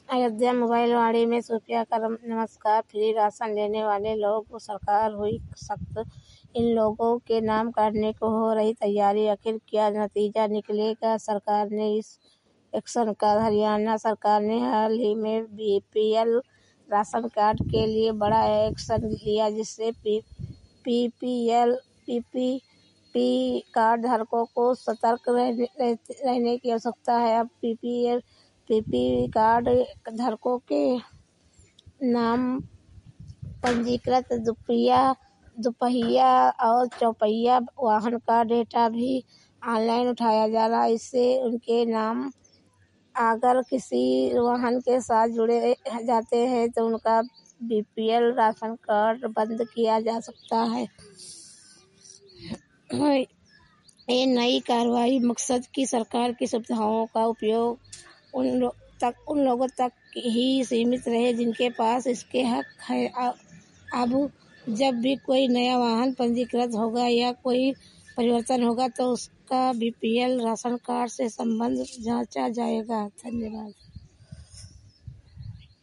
Ayodhya mobile वाणी में सूफिया का नमस्कार। फ्री राशन लेने वाले लोगों को सरकार हुई सख्त, इन लोगों के नाम काटने को हो रही तैयारी, आखिर क्या नतीजा निकलेगा सरकार ने इस एक्शन का। हरियाणा सरकार ने हाल ही में बीपीएल राशन कार्ड के लिए बड़ा एक्शन लिया, जिससे पीपीपी कार्ड धारकों को सतर्क रहने की आवश्यकता है। अब पीपी कार्ड धारकों के नाम पंजीकृत दुपहिया और चौपहिया वाहन का डेटा भी ऑनलाइन उठाया जा रहा है। इससे उनके नाम अगर किसी वाहन के साथ जुड़े जाते हैं तो उनका बीपीएल राशन कार्ड बंद किया जा सकता है। ये नई कार्रवाई मकसद की सरकार की सुविधाओं का उपयोग उन लोगों तक ही सीमित रहे जिनके पास इसके हक है। अब जब भी कोई नया वाहन पंजीकृत होगा या कोई परिवर्तन होगा तो उसका बीपीएल राशन कार्ड से संबंध जांचा जाएगा। धन्यवाद।